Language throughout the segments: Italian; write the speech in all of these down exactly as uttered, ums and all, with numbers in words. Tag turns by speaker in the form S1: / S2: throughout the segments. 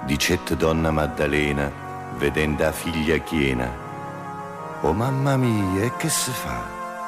S1: Dicette donna Maddalena, vedendo la figlia chiena: oh mamma mia, e che si fa?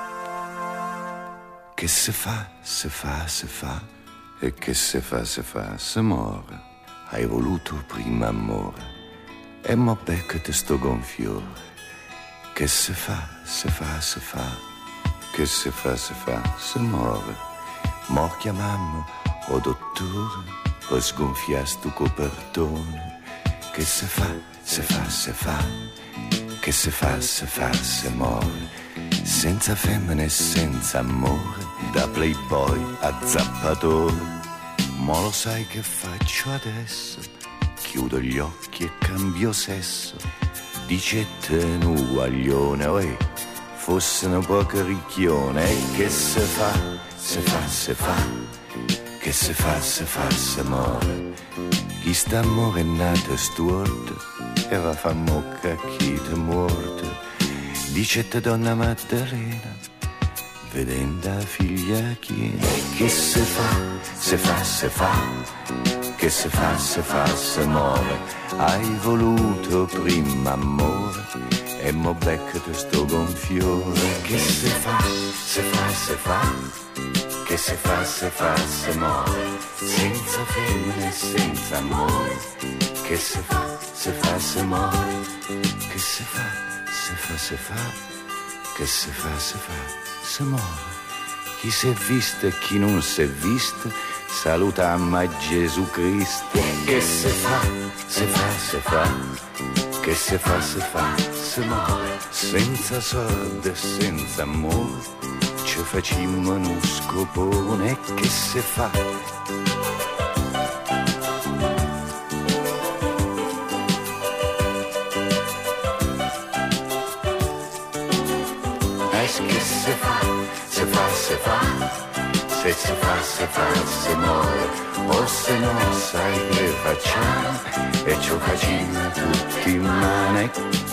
S1: Che si fa, si fa, si fa, e che si fa, si fa, si muore. Hai voluto prima amore, e mo becca te sto gonfiore. Che si fa, si fa, si fa, che si fa, si fa, si muore. Mo chiamammo o dottore per sgonfiare sto copertone. Che si fa, si fa, si fa, che si fa, si fa, si muore. Senza femmine e senza amore, da playboy a zappatore. Ma lo sai che faccio adesso? Chiudo gli occhi e cambio sesso. Dicette un uguaglione, oi, fosse un po' ricchione. E che se fa, se fa, se fa, che se fa, se fa, se muore. Chi sta amore è nato stuorto e va a fa mocca chi te muore. Dicette donna Maddalena, vedendo la figlia chiena. E che se fa, se fa, se fa, che se fa, se fa, se muore. Hai voluto prima amore, e mo beccate sto gonfiore. Che se fa, se fa, se fa, che se fa, se fa, se muore. Senza femmine e senza amore. Che se fa, se fa, se muore. Che se fa, se fa, se fa, che se fa, se fa, se muore. Chi si è visto e chi non si è visto, salutammo a Gesù Cristo. Che se fa, se fa, se fa, che se fa, se fa, se muore. Senza soldi e senza amore, ci facimmo uno scopone. E che se fa, che se fa, se fa, se fa, se si fa, se fa, se muore. O se no sai che facciamo, e ci facciamo tutti in mano.